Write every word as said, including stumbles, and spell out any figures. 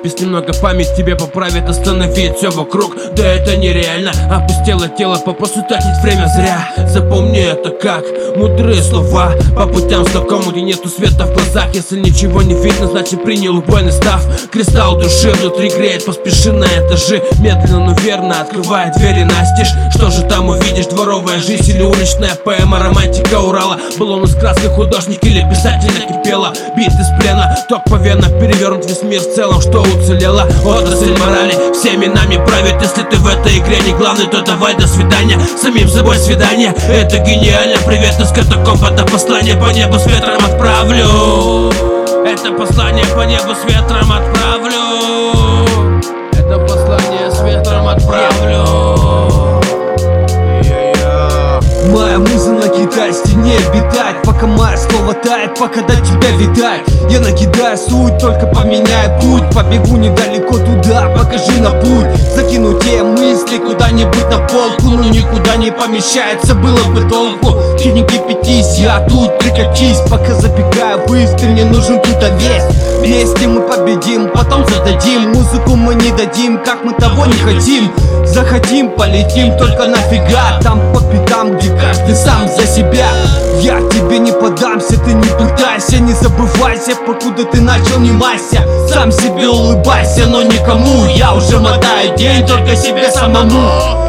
запись, немного память тебе поправит, остановить все вокруг. Да это нереально, опустело тело, попросту тратить время зря. Запомни это как мудрые слова по путям знакомым, где нету света в глазах. Если ничего не видно, значит принял убойный став. Кристалл души внутри греет, поспеши на этажи. Медленно, но верно открывая двери настежь. Что же там увидишь, дворовая жизнь или уличная поэма, романтика Урала? Был он из краски художник или писатель накипела? Бит из плена, ток по венам, перевернут весь мир в целом, что уцелело. Отрасль морали всеми нами правит. Если ты в этой игре не главный, то давай до свидания. Самим собой свидание, это гениально. Привет из катакомб, это послание по небу с ветром отправлю. Это послание по небу с ветром отправлю. Это послание с ветром отправлю. Моя муза на китай стене обитает, пока мое слово тает, пока до тебя видать. Я накидаю суть, только поменяю путь. Побегу недалеко туда, покажи на путь. Закину те мысли куда-нибудь на полку, но никуда не помещается, было бы толку. Ты не кипятись, я тут, прикатись. Пока забегаю быстро, мне нужен тут весь. Вместе мы победим, потом зададим. Музыку мы не дадим, как мы того не хотим. Захотим, полетим, только нафига. Там по пятам, где каждый сам за себя. Я тебе не подамся, ты не пытайся. Не забывайся, покуда ты начал, не майся. Сам себе улыбайся, но никому. Я уже мотаю день только себе самому.